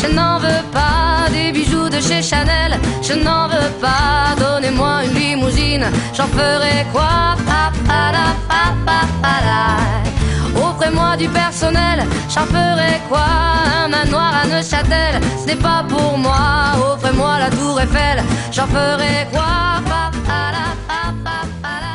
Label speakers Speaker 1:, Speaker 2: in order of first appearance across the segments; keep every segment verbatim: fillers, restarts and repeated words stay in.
Speaker 1: Je n'en veux pas des bijoux de chez Chanel. Je n'en veux pas, donnez-moi une limousine. J'en ferai quoi? Pa, pa, la, pa, pa, pa, la. Offrez-moi du personnel. J'en ferai quoi? Un manoir à Neuchâtel, ce n'est pas pour moi. Offrez-moi la tour Eiffel. J'en ferai quoi? Pa, pa, la, pa, pa, pa, la.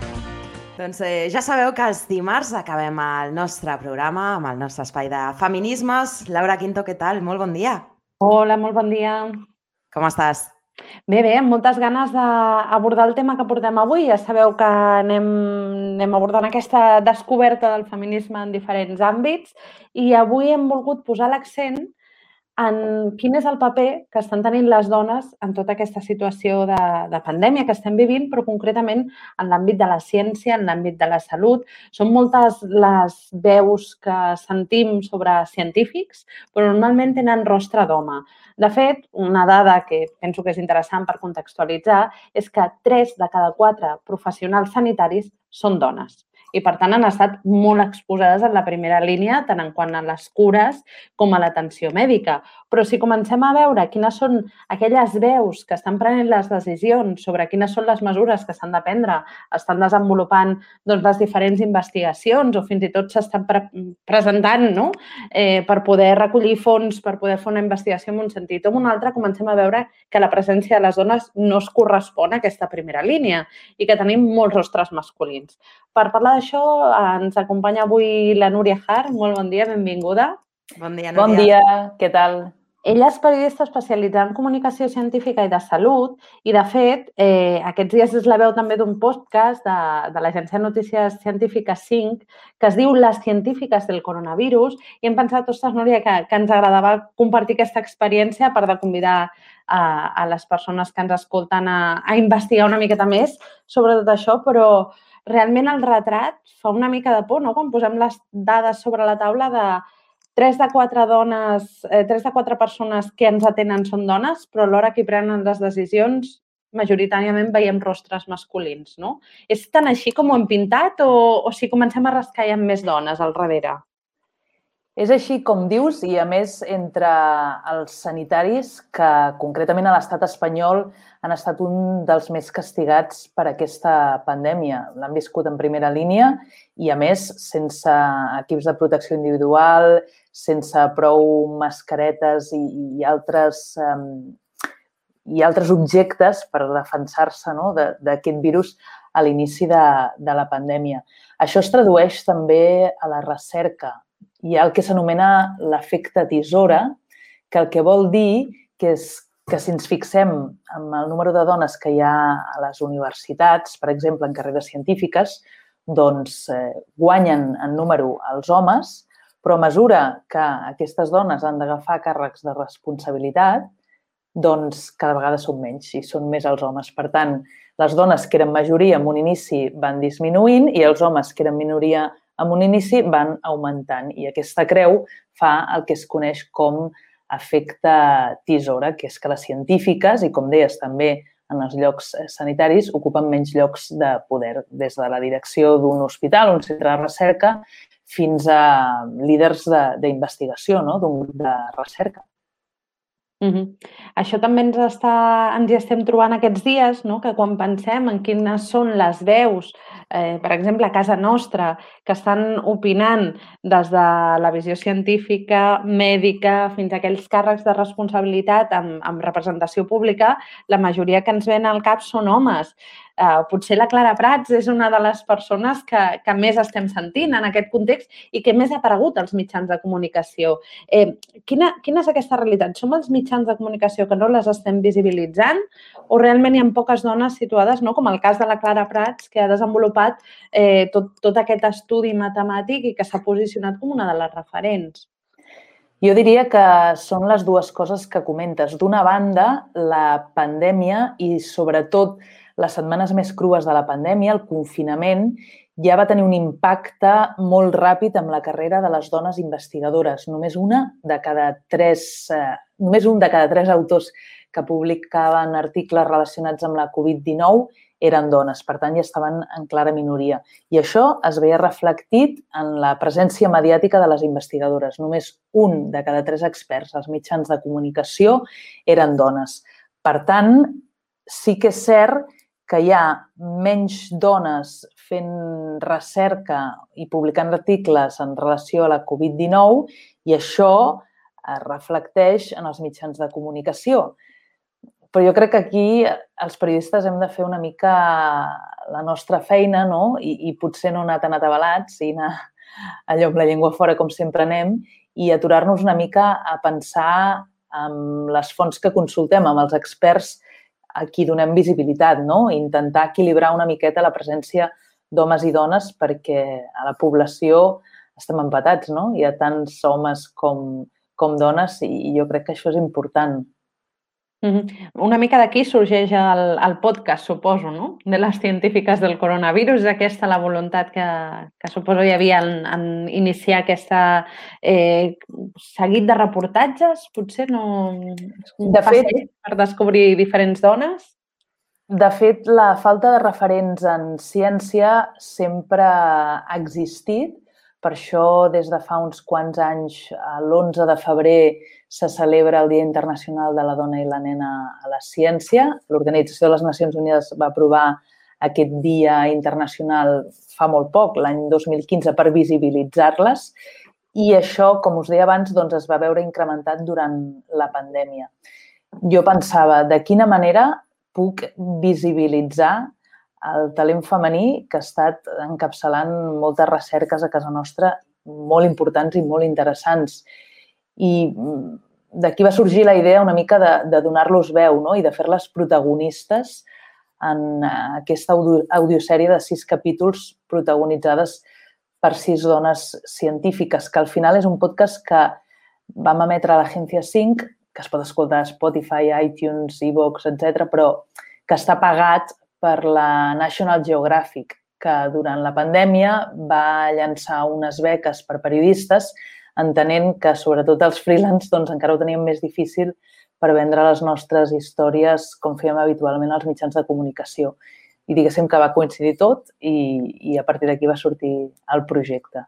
Speaker 2: Doncs eh, ja sabeu que els dimarts acabem el nostre programa amb el nostre espai de feminismes. Laura Quinto, què tal? Molt bon dia.
Speaker 3: Hola, molt bon dia.
Speaker 2: Com estàs?
Speaker 3: Bé, bé, amb moltes ganes d'abordar el tema que portem avui. Ja sabeu que anem, anem abordant aquesta descoberta del feminisme en diferents àmbits i avui hem volgut posar l'accent en quin és el paper que estan tenint les dones en tota aquesta situació de, de pandèmia que estem vivint, però concretament en l'àmbit de la ciència, en l'àmbit de la salut. Són moltes les veus que sentim sobre científics, però normalment tenen rostre d'home. De fet, una dada que penso que és interessant per contextualitzar és que tres de cada quatre professionals sanitaris són dones. I, per tant, han estat molt exposades en la primera línia, tant en quant a les cures com a l'atenció mèdica. Però si comencem a veure quines són aquelles veus que estan prenent les decisions sobre quines són les mesures que s'han de prendre, estan desenvolupant doncs, les diferents investigacions o fins i tot s'estan pre presentant no? eh, per poder recollir fons, per poder fer una investigació en un sentit o en un altre, comencem a veure que la presència de les dones no es correspon a aquesta primera línia i que tenim molts rostres masculins. Per parlar d'això ens acompanya avui la Núria Hart. Molt bon dia, benvinguda.
Speaker 2: Bon dia, Núria.
Speaker 4: Bon dia, què tal?
Speaker 3: Ella és periodista especialitzada en comunicació científica i de salut i, de fet, eh, aquests dies és la veu també d'un podcast de, de l'agència de notícies científiques cinc que es diu Les científiques del coronavirus i hem pensat, ostres, Núria, que, que ens agradava compartir aquesta experiència per de convidar a, a les persones que ens escolten a, a investigar una miqueta més sobre tot això, però realment el retrat fa una mica de por, no?, quan posem les dades sobre la taula de tres de quatre dones, eh, tres de quatre persones que ens atenen són dones, però alhora qui prenen les decisions majoritàriament veiem rostres masculins, no? És tan així com ho hem pintat o, o si comencem a rascar hi ha més dones al darrere?
Speaker 4: És així com dius i, a més, entre els sanitaris que, concretament a l'estat espanyol, han estat un dels més castigats per aquesta pandèmia. L'han viscut en primera línia i, a més, sense equips de protecció individual, sense prou mascaretes i, i, altres, um, i altres objectes per defensar-se no, d'aquest virus a l'inici de, de la pandèmia. Això es tradueix també a la recerca. Hi ha el que s'anomena l'efecte tisora, que el que vol dir que és que si ens fixem en el número de dones que hi ha a les universitats, per exemple, en carreres científiques, doncs eh, guanyen en número els homes, però a mesura que aquestes dones han d'agafar càrrecs de responsabilitat, doncs cada vegada són menys i són més els homes. Per tant, les dones que eren majoria en un inici van disminuint i els homes que eren minoria en un inici van augmentant. I aquesta creu fa el que es coneix com efecte tisora, que és que les científiques, i com deies també en els llocs sanitaris, ocupen menys llocs de poder, des de la direcció d'un hospital, un centre de recerca, fins a líders d'investigació, no? D'un grup de recerca.
Speaker 3: Uh-huh. Això també ens, està, ens hi estem trobant aquests dies, no? Que quan pensem en quines són les veus, eh, per exemple, a casa nostra, que estan opinant des de la visió científica, mèdica, fins a aquells càrrecs de responsabilitat amb, amb representació pública, la majoria que ens ven al cap són homes. Eh, potser la Clara Prats és una de les persones que, que més estem sentint en aquest context i que més ha aparegut als mitjans de comunicació. Eh, quina, quina és aquesta realitat? Som els mitjans de comunicació que no les estem visibilitzant o realment hi ha poques dones situades, no? Com el cas de la Clara Prats, que ha desenvolupat eh, tot, tot aquest estudi matemàtic i que s'ha posicionat com una de les referents?
Speaker 4: Jo diria que són les dues coses que comentes. D'una banda, la pandèmia i, sobretot, les setmanes més crues de la pandèmia, el confinament, ja va tenir un impacte molt ràpid amb la carrera de les dones investigadores. Només una de cada tres, eh, només un de cada tres autors que publicaven articles relacionats amb la covid dinou eren dones, per tant, ja estaven en clara minoria. I això es veia reflectit en la presència mediàtica de les investigadores. Només un de cada tres experts als mitjans de comunicació eren dones. Per tant, sí que és cert que hi ha menys dones fent recerca i publicant articles en relació a la covid dinou i això es reflecteix en els mitjans de comunicació. Però jo crec que aquí els periodistes hem de fer una mica la nostra feina, no? I, i potser no anar tan atabalats i anar allò amb la llengua fora com sempre anem i aturar-nos una mica a pensar amb les fonts que consultem, amb els experts a qui donem visibilitat, no? Intentar equilibrar una miqueta la presència d'homes i dones perquè a la població estem empatats, no? Hi ha tants homes com, com dones i jo crec que això és important.
Speaker 3: Mm-hmm. Una mica d'aquí sorgeix el, el podcast, suposo, no? De les científiques del coronavirus. És aquesta la voluntat que, que suposo hi havia en, en iniciar aquesta eh, seguit de reportatges, potser no...
Speaker 4: De fet,
Speaker 3: per descobrir diferents dones?
Speaker 4: De fet, la falta de referents en ciència sempre ha existit. Per això, des de fa uns quants anys, l'onze de febrer, se celebra el Dia Internacional de la Dona i la Nena a la Ciència. L'Organització de les Nacions Unides va aprovar aquest Dia Internacional fa molt poc, l'any dos mil quinze, per visibilitzar-les. I això, com us deia abans, doncs, es va veure incrementat durant la pandèmia. Jo pensava, de quina manera puc visibilitzar el talent femení que ha estat encapçalant moltes recerques a casa nostra molt importants i molt interessants. I d'aquí va sorgir la idea una mica de, de donar-los veu, no? I de fer-les protagonistes en aquesta audio, audiosèrie de sis capítols protagonitzades per sis dones científiques, que al final és un podcast que vam emetre a l'Agència cinc, que es pot escoltar a Spotify, iTunes, iVoox, etcètera, però que està pagat per la National Geographic, que durant la pandèmia va llançar unes beques per periodistes, entenent que, sobretot els freelance, doncs, encara ho teníem més difícil per vendre les nostres històries com fèiem habitualment als mitjans de comunicació. I diguéssim que va coincidir tot i, i a partir d'aquí va sortir el projecte.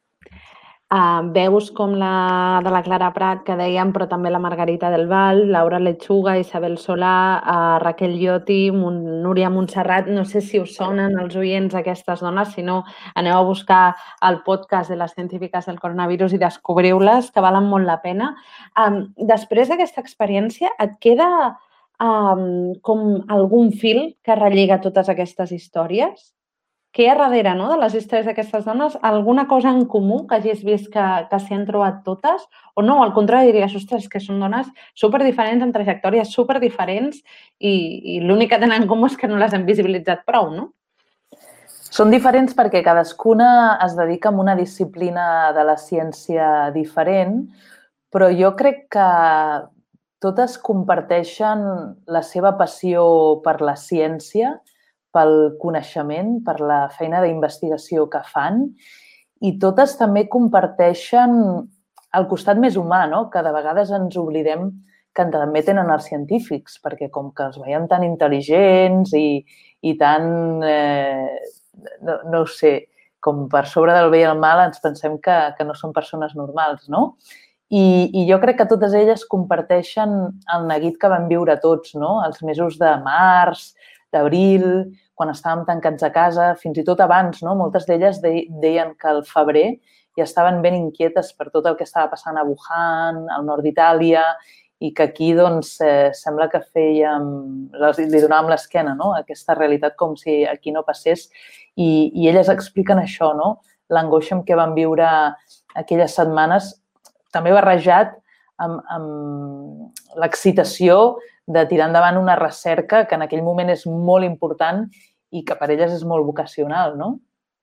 Speaker 3: Uh, veus com la de la Clara Prat, que dèiem, però també la Margarita del Val, Laura Lechuga, Isabel Solà, uh, Raquel Lloti, Mon Núria Montserrat. No sé si us sonen els oients aquestes dones, si no, aneu a buscar el podcast de les científiques del coronavirus i descobriu-les, que valen molt la pena. Um, després d'aquesta experiència, et queda um, com algun fil que relliga totes aquestes històries? Què hi ha darrere, no?, de les històries d'aquestes dones? Alguna cosa en comú que hagis vist que, que s'hi han trobat totes? O no, al contrari, diries, ostres, que són dones superdiferents, amb trajectòries superdiferents i, i l'únic que tenen en comú és que no les hem visibilitzat prou, no?
Speaker 4: Són diferents perquè cadascuna es dedica a una disciplina de la ciència diferent, però jo crec que totes comparteixen la seva passió per la ciència, pel coneixement, per la feina d'investigació que fan i totes també comparteixen el costat més humà, no? Que de vegades ens oblidem que també tenen els científics, perquè com que els veiem tan intel·ligents i, i tan, eh, no, no ho sé, com per sobre del bé i el mal ens pensem que, que no són persones normals, no? I, I jo crec que totes elles comparteixen el neguit que vam viure tots, no? Els mesos de març, d'abril, quan estàvem tancats a casa, fins i tot abans, no? Moltes d'elles deien que al febrer ja estaven ben inquietes per tot el que estava passant a Wuhan, al nord d'Itàlia, i que aquí, doncs, eh, sembla que fèiem, li donàvem l'esquena, no? Aquesta realitat com si aquí no passés. I, i elles expliquen això, no? L'angoixa amb què van viure aquelles setmanes, també barrejat amb, amb l'excitació de tirar endavant una recerca que en aquell moment és molt important i que per elles és molt vocacional, no?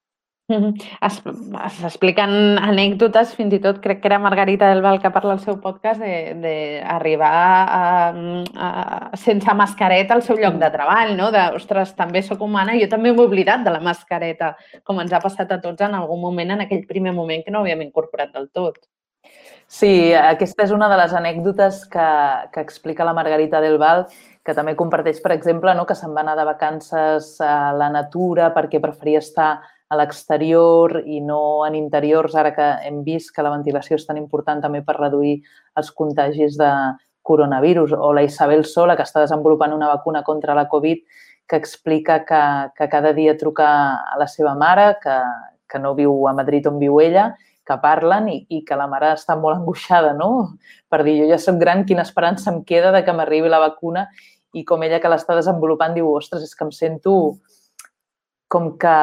Speaker 3: Es, es expliquen anècdotes, fins i tot crec que era Margarita del Val que parla al seu podcast d'arribar a, a, sense mascareta al seu lloc de treball, no? De, ostres, també sóc humana i jo també m'he oblidat de la mascareta, com ens ha passat a tots en algun moment, en aquell primer moment que no havíem incorporat del tot.
Speaker 4: Sí, aquesta és una de les anècdotes que, que explica la Margarita del Val, que també comparteix, per exemple, no, que se'n va anar de vacances a la natura perquè preferia estar a l'exterior i no en interiors, ara que hem vist que la ventilació és tan important també per reduir els contagis de coronavirus. O la Isabel Sola, que està desenvolupant una vacuna contra la Covid, que explica que, que cada dia truca a la seva mare, que, que no viu a Madrid on viu ella, que parlen i, i que la mare està molt angoixada, no? Per dir, jo ja soc gran, quina esperança em queda de que m'arribi la vacuna, i com ella que l'està desenvolupant diu, ostres, és que em sento com que,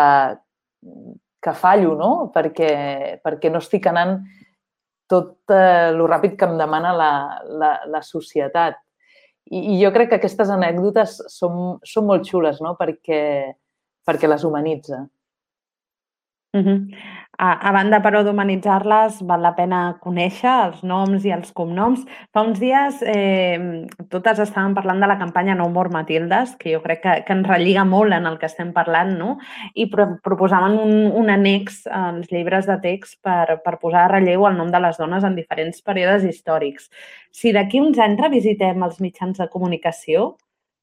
Speaker 4: que fallo, no? Perquè, perquè no estic anant tot eh, lo ràpid que em demana la, la, la societat. I, I jo crec que aquestes anècdotes són, són molt xules, no? Perquè, perquè les humanitza.
Speaker 3: Uh-huh. A, a banda, però, d'humanitzar-les, val la pena conèixer els noms i els cognoms. Fa uns dies eh, totes estàvem parlant de la campanya No More Matildes, que jo crec que, que ens relliga molt en el que estem parlant, no? I pro proposaven un, un annex als llibres de text per, per posar a relleu el nom de les dones en diferents períodes històrics. Si d'aquí uns anys revisitem els mitjans de comunicació,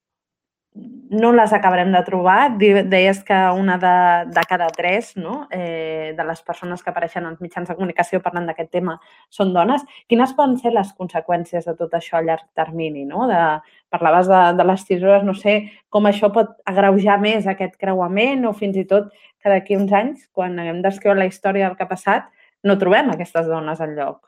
Speaker 3: no les acabarem de trobar. Deies que una de, de cada tres, no? eh, de les persones que apareixen als mitjans de comunicació parlant d'aquest tema són dones. Quines poden ser les conseqüències de tot això a llarg termini? No? De, parlaves de, de les tisores, no sé com això pot agreujar més aquest creuament o fins i tot que d'aquí uns anys, quan haguem d'escriure la història del que ha passat, no trobem aquestes dones enlloc.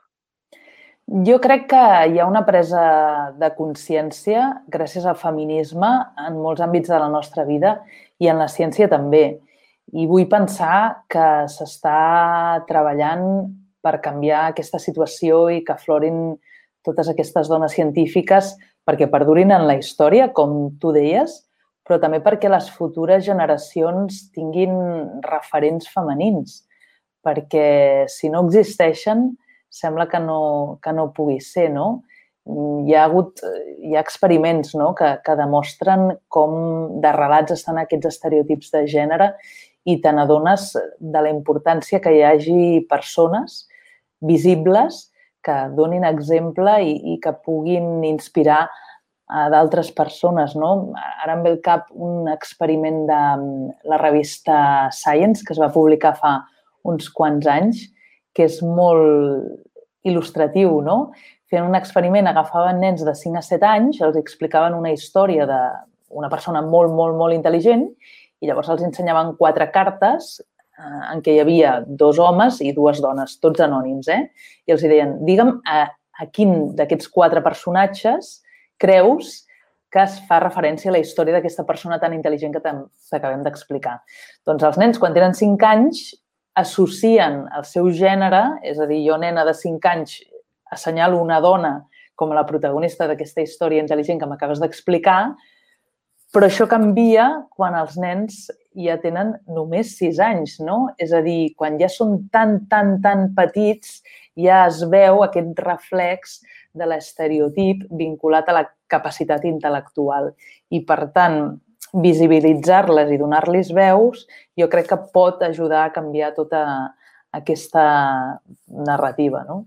Speaker 4: Jo crec que hi ha una presa de consciència gràcies al feminisme en molts àmbits de la nostra vida i en la ciència també. I vull pensar que s'està treballant per canviar aquesta situació i que aflorin totes aquestes dones científiques perquè perdurin en la història, com tu deies, però també perquè les futures generacions tinguin referents femenins. Perquè si no existeixen, sembla que no, que no pugui ser, no? Hi ha hagut, hi ha experiments, no? que, que demostren com de relats estan aquests estereotips de gènere i te n'adones de la importància que hi hagi persones visibles que donin exemple i, i que puguin inspirar a d'altres persones, no? Ara em ve al cap un experiment de la revista Science que es va publicar fa uns quants anys, que és molt il·lustratiu, no? Fent un experiment, agafaven nens de cinc a set anys, els explicaven una història d'una persona molt, molt, molt intel·ligent i llavors els ensenyaven quatre cartes eh, en què hi havia dos homes i dues dones, tots anònims, eh? I els deien, digue'm a, a quin d'aquests quatre personatges creus que es fa referència a la història d'aquesta persona tan intel·ligent que t'acabem d'explicar. Doncs els nens, quan tenen cinc anys, associen el seu gènere, és a dir, jo, nena de cinc anys, assenyalo una dona com la protagonista d'aquesta història intel·ligent que m'acabes d'explicar, però això canvia quan els nens ja tenen només sis anys, no? És a dir, quan ja són tan, tan, tan petits, ja es veu aquest reflex de l'estereotip vinculat a la capacitat intel·lectual. I, per tant, visibilitzar-les i donar-los veus, jo crec que pot ajudar a canviar tota aquesta narrativa, no?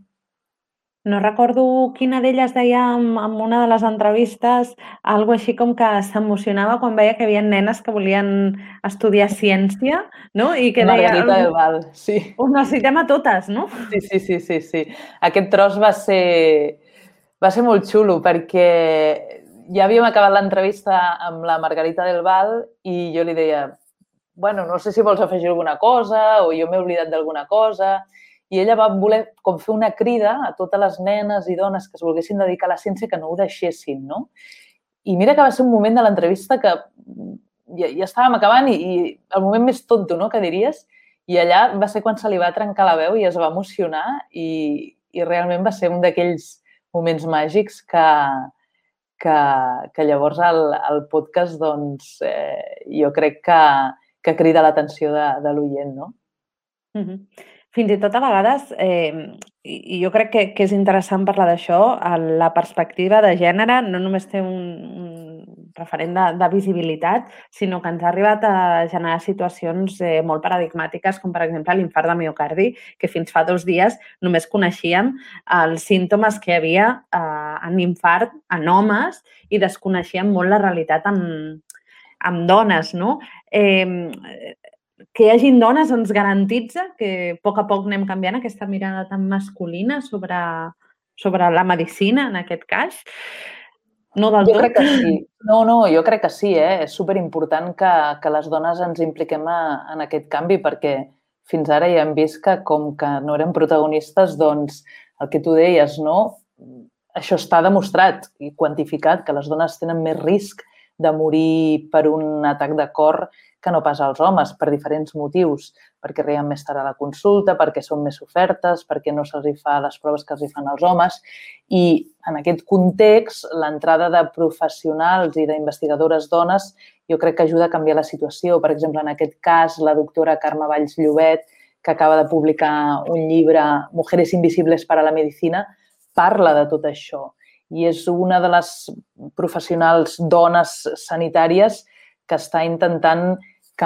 Speaker 3: No recordo quina d'elles deia en una de les entrevistes algo així com que s'emocionava quan veia que hi havia nenes que volien estudiar ciència, no? I que deia...
Speaker 4: Margarita del Val, sí.
Speaker 3: Ho necessitem a totes, no?
Speaker 4: Sí, sí, sí, sí, sí. Aquest tros va ser, va ser molt xulo perquè ja havíem acabat l'entrevista amb la Margarita del Val i jo li deia, bueno, no sé si vols afegir alguna cosa o jo m'he oblidat d'alguna cosa. I ella va voler com fer una crida a totes les nenes i dones que es volguessin dedicar a la ciència que no ho deixessin, no? I mira que va ser un moment de l'entrevista que ja, ja estàvem acabant i, i el moment més tonto, no?, que diries. I allà va ser quan se li va trencar la veu i es va emocionar i, i realment va ser un d'aquells moments màgics que, que, que llavors el, el podcast, doncs, eh, jo crec que, que crida l'atenció de, de l'oient, no?
Speaker 3: Mm-hmm. Fins i tot a vegades, eh, i jo crec que, que és interessant parlar d'això, la perspectiva de gènere no només té un, un referent de, de visibilitat, sinó que ens ha arribat a generar situacions eh, molt paradigmàtiques, com per exemple l'infart de miocardi, que fins fa dos dies només coneixíem els símptomes que hi havia eh, en infart en homes i desconeixíem molt la realitat amb, amb dones, no? Eh, que hi hagin dones ens garantitza que a poc a poc anem canviant aquesta mirada tan masculina sobre, sobre la medicina, en aquest cas. No del
Speaker 4: jo
Speaker 3: tot.
Speaker 4: Crec que sí. No, no, jo crec que sí. Eh? És superimportant que, que les dones ens impliquem a, en aquest canvi perquè fins ara ja hem vist que com que no érem protagonistes, doncs el que tu deies, no? Això està demostrat i quantificat, que les dones tenen més risc de morir per un atac de cor que no pas als homes, per diferents motius, perquè arriben més tard a la consulta, perquè són més ofertes, perquè no se'ls fa les proves que els fan als homes. I en aquest context, l'entrada de professionals i d'investigadores dones jo crec que ajuda a canviar la situació. Per exemple, en aquest cas, la doctora Carme Valls Llobet, que acaba de publicar un llibre, Mujeres invisibles para la medicina, parla de tot això. I és una de les professionals dones sanitàries que està intentant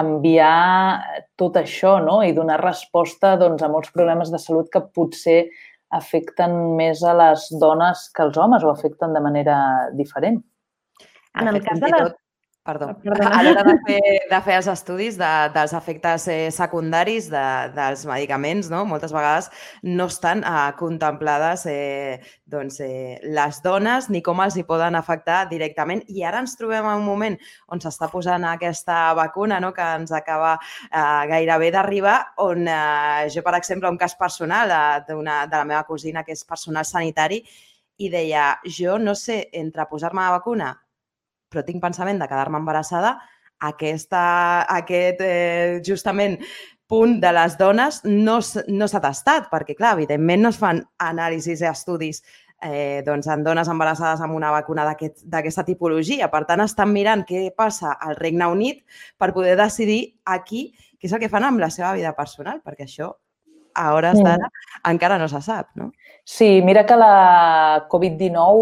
Speaker 4: canviar tot això, no? I donar resposta doncs, a molts problemes de salut que potser afecten més a les dones que als homes o afecten de manera diferent.
Speaker 3: En el cas de les...
Speaker 2: Perdó. A l'hora de fer, de fer els estudis de, dels efectes eh, secundaris de, dels medicaments, no? Moltes vegades no estan eh, contemplades eh, doncs, eh, les dones ni com els hi poden afectar directament. I ara ens trobem en un moment on s'està posant aquesta vacuna, no? Que ens acaba eh, gairebé d'arribar, on eh, jo, per exemple, un cas personal eh, de la meva cosina, que és personal sanitari, i deia, jo no sé, entre posar-me la vacuna però tinc pensament de quedar-me embarassada, aquesta, aquest eh, justament punt de les dones no, no s'ha tastat, perquè clar, evidentment no es fan anàlisis i estudis eh, doncs en dones embarassades amb una vacuna d'aquesta tipologia. Per tant, estan mirant què passa al Regne Unit per poder decidir aquí què és el que fan amb la seva vida personal, perquè això a hores d'ara encara no se sap, no?
Speaker 4: Sí, mira que la covid dinou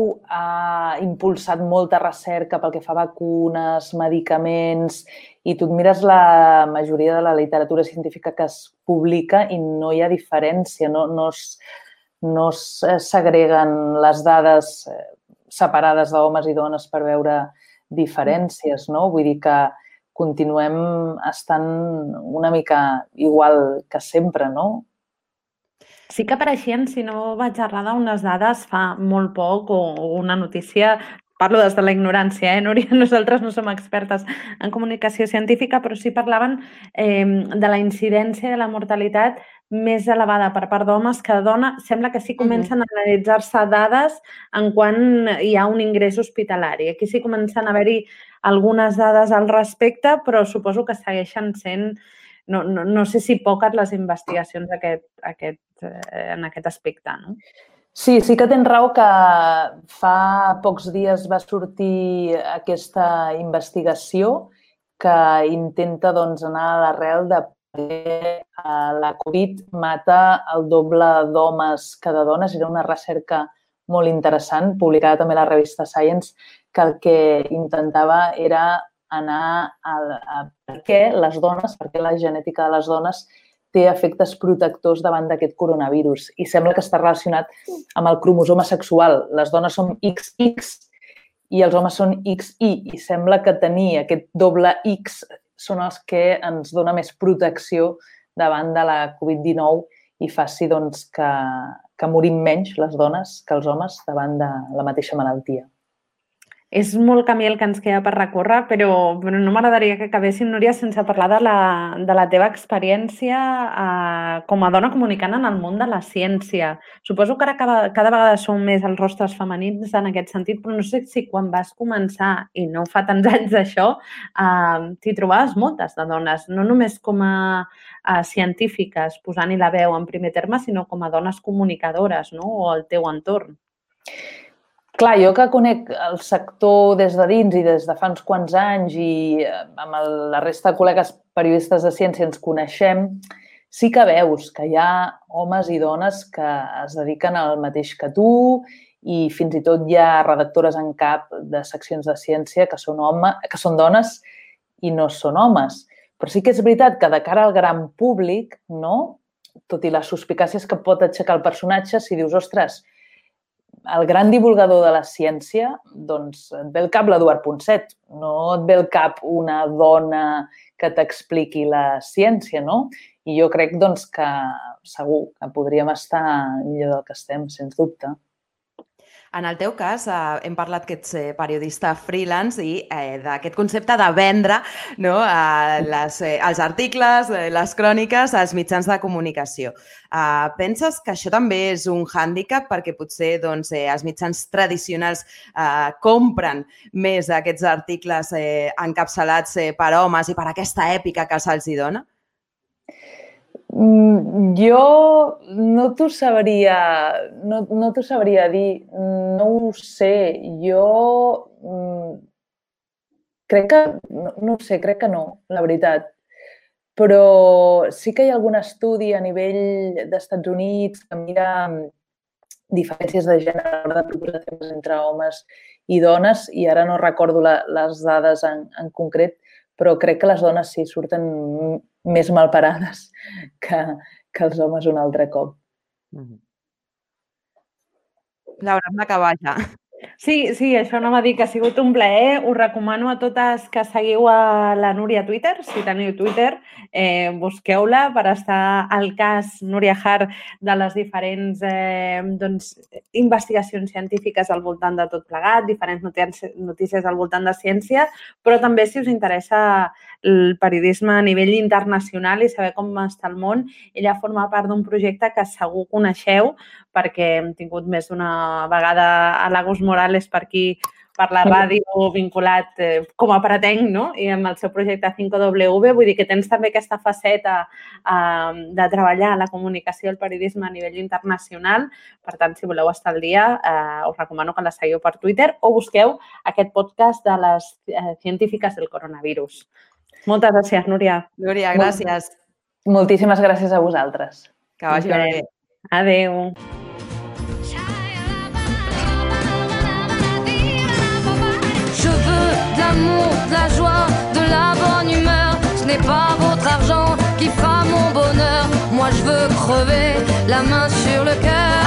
Speaker 4: ha impulsat molta recerca pel que fa a vacunes, medicaments, i tu et mires la majoria de la literatura científica que es publica i no hi ha diferència, no, no, es, no es segreguen les dades separades d'homes i dones per veure diferències, no? Vull dir que continuem estant una mica igual que sempre, no?
Speaker 3: Sí que apareixien, si no vaig errada, unes dades fa molt poc o una notícia, parlo des de la ignorància, eh, Núria? Nosaltres no som expertes en comunicació científica, però sí parlaven eh, de la incidència de la mortalitat més elevada per part d'homes que de dona. Sembla que sí comencen a analitzar-se dades en quan hi ha un ingrés hospitalari. Aquí sí comencen a haver-hi algunes dades al respecte, però suposo que segueixen sent... No, no, no sé si poques les investigacions aquest, aquest, eh, en aquest aspecte, no?
Speaker 4: Sí, sí que tens raó que fa pocs dies va sortir aquesta investigació que intenta doncs, anar a l'arrel de perquè la Covid mata el doble d'homes que de dones. Era una recerca molt interessant, publicada també a la revista Science, que el que intentava era anar a, a per què les dones, per què la genètica de les dones té efectes protectors davant d'aquest coronavirus. I sembla que està relacionat amb el cromosoma sexual. Les dones són ics ics i els homes són ics i. I sembla que tenir aquest doble X són els que ens dona més protecció davant de la covid dinou i faci doncs, que, que morim menys les dones que els homes davant de la mateixa malaltia.
Speaker 3: És molt camí el que ens queda per recórrer, però, però no m'agradaria que acabéssim, Núria, sense parlar de la, de la teva experiència eh, com a dona comunicant en el món de la ciència. Suposo que ara cada, cada vegada són més els rostres femenins en aquest sentit, però no sé si quan vas començar, i no fa tants anys d'això, eh, t'hi trobaves moltes de dones, no només com a, a científiques, posant-hi la veu en primer terme, sinó com a dones comunicadores, no? O al teu entorn.
Speaker 4: Clar, jo que conec el sector des de dins i des de fa uns quants anys i amb el, la resta de col·legues periodistes de ciència ens coneixem, sí que veus que hi ha homes i dones que es dediquen al mateix que tu i fins i tot hi ha redactores en cap de seccions de ciència que són, home, que són dones i no són homes. Però sí que és veritat que de cara al gran públic, no? Tot i les suspicàcies que pot aixecar el personatge, si dius, ostres, el gran divulgador de la ciència, doncs et ve al cap l'Eduard Ponset, no et ve al cap una dona que t'expliqui la ciència, no? I jo crec doncs, que segur que podríem estar millor del que estem, sens dubte.
Speaker 2: En el teu cas, eh, hem parlat que ets eh, periodista freelance i eh, d'aquest concepte de vendre, no? eh, les, eh, els articles, eh, les cròniques als mitjans de comunicació. Eh, penses que això també és un hàndicap perquè potser doncs, eh, els mitjans tradicionals eh, compren més aquests articles eh, encapçalats eh, per homes i per aquesta èpica que se'ls hi dona?
Speaker 4: Jo no t'ho sabria, no, no t'ho sabria dir, no ho sé. Jo crec que, no, no ho sé, crec que no, la veritat. Però sí que hi ha algun estudi a nivell d'Estats Units que mira diferències de gènere a l'hora de proposar temes entre homes i dones, i ara no recordo la, les dades en, en concret, però crec que les dones sí surten més malparades que, que els homes un altre cop.
Speaker 2: Mm-hmm. Laura, hem d'acabar ja.
Speaker 3: Sí, sí, això anava a dir que ha sigut un plaer. Us recomano a totes que seguiu a la Núria a Twitter. Si teniu Twitter, eh, busqueu-la per estar al cas, Núria Har, de les diferents eh, doncs, investigacions científiques al voltant de tot plegat, diferents notícies al voltant de ciència, però també si us interessa el periodisme a nivell internacional i saber com està el món, ella forma part d'un projecte que segur coneixeu perquè hem tingut més d'una vegada a Lagos Morales per aquí, per la ràdio, vinculat eh, com a pretenc, no? I amb el seu projecte cinc W, vull dir que tens també aquesta faceta eh, de treballar la comunicació i el periodisme a nivell internacional. Per tant, si voleu estar al dia, eh, us recomano que la seguiu per Twitter o busqueu aquest podcast de les eh, científiques del coronavirus. Moltes gràcies, Núria.
Speaker 2: Núria, gràcies.
Speaker 4: Moltíssimes gràcies a vosaltres.
Speaker 2: Que vagi bé.
Speaker 3: Adéu.
Speaker 1: Je veux de l'amour, de la joie, de la bonne humeur. Ce n'est pas votre argent qui fera mon bonheur. Moi je veux crever la main sur le cœur.